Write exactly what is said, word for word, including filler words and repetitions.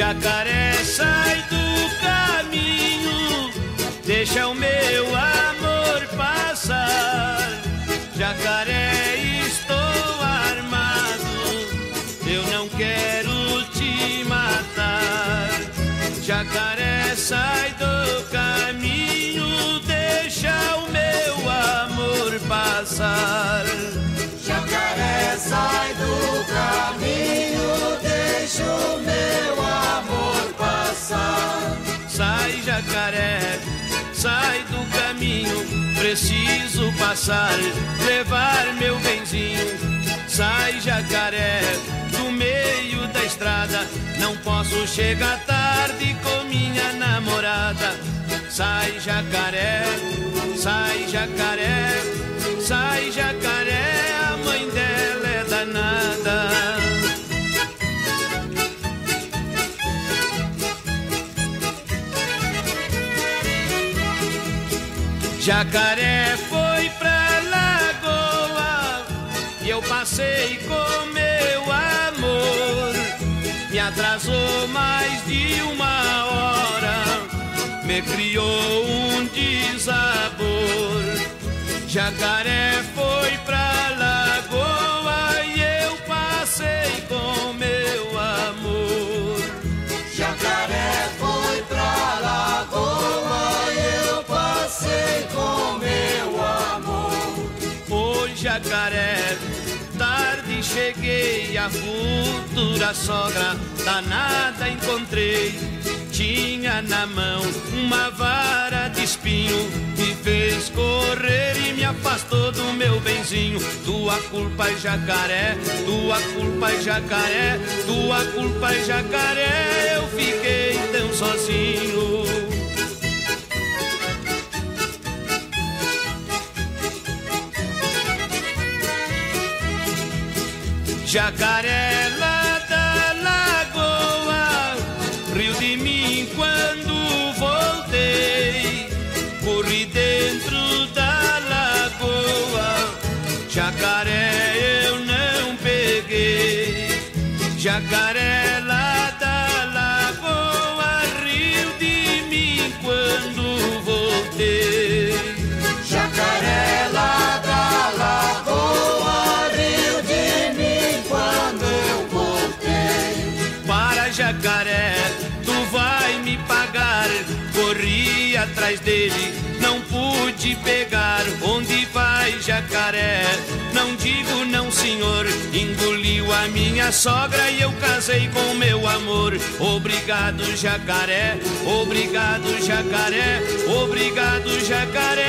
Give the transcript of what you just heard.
Jacaré, sai do caminho, deixa o meu amor passar. Jacaré, estou armado, eu não quero te matar. Jacaré, sai do caminho, deixa o meu amor passar. Jacaré, sai do caminho, deixa o meu amor passar. Sai, jacaré, sai do caminho, preciso passar, levar meu benzinho. Sai, jacaré, do meio da estrada, não posso chegar tarde com minha namorada. Sai, jacaré, sai, jacaré, sai, jacaré, a mãe dela é danada. Jacaré foi pra lagoa e eu passei com meu amor. Me atrasou mais de uma hora, me criou um desabor. Jacaré foi pra lagoa e eu passei com meu amor. Jacaré foi pra lagoa e eu passei com meu amor. Oi, jacaré, tarde cheguei, a futura sogra danada encontrei. Tinha na mão uma vara de espinho, me fez correr e me afastou do meu benzinho. Tua culpa é jacaré, tua culpa é jacaré, tua culpa é jacaré, eu fiquei tão sozinho. Jacaré lá da lagoa riu de mim quando voltei, corri dentro da lagoa, jacaré eu não peguei. Jacaré lá da lagoa riu de mim quando voltei. Jacaré lá da lagoa riu de mim quando eu voltei. Para, jacaré, tu vai me pagar. Corri atrás dele, não pude pegar. Onde vai, jacaré? Não digo não, senhor. Engoliu a minha sogra e eu casei com meu amor. Obrigado, jacaré, obrigado, jacaré, obrigado, jacaré.